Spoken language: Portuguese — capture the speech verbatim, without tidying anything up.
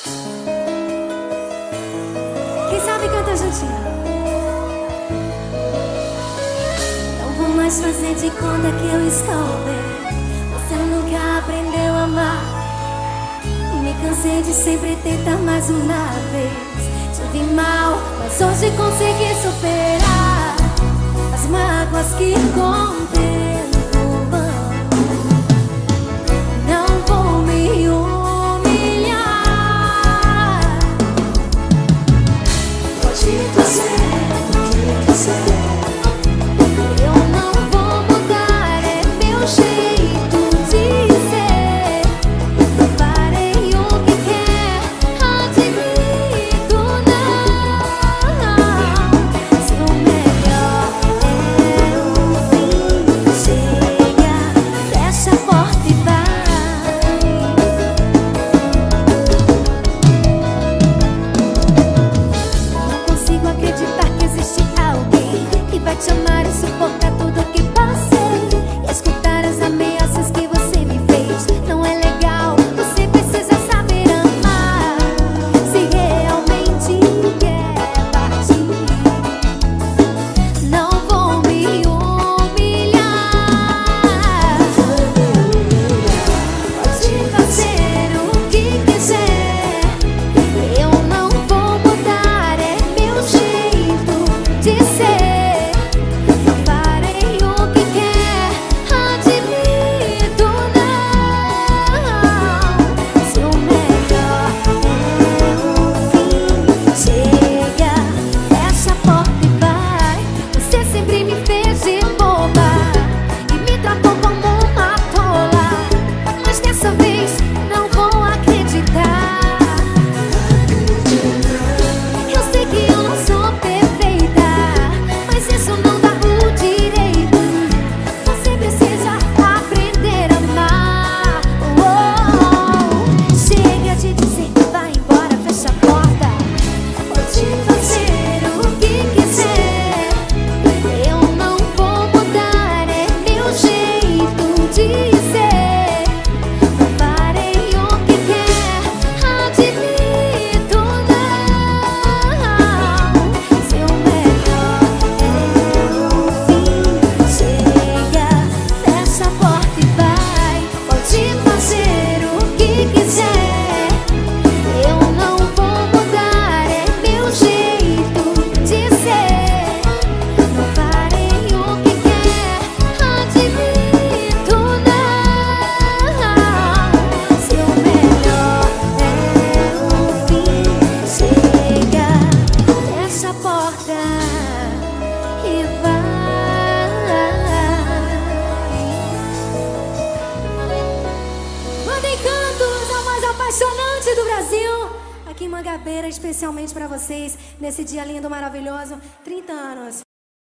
Quem sabe canta juntinho. Não vou mais fazer de conta que eu estou bem. Você nunca aprendeu a amar. Me cansei de sempre tentar mais uma vez. Te vi mal, mas hoje consegui superar as mágoas que contei. Te amar e suportar tudo que passei e escutar as ameaças que você me fez. Não é legal, você precisa saber amar. Se realmente quer partir, não vou me humilhar. Pode fazer o que quiser, eu não vou mudar, é meu jeito de ser. Apaixonante do Brasil, aqui em Mangabeira, especialmente pra vocês, nesse dia lindo, maravilhoso, trinta anos.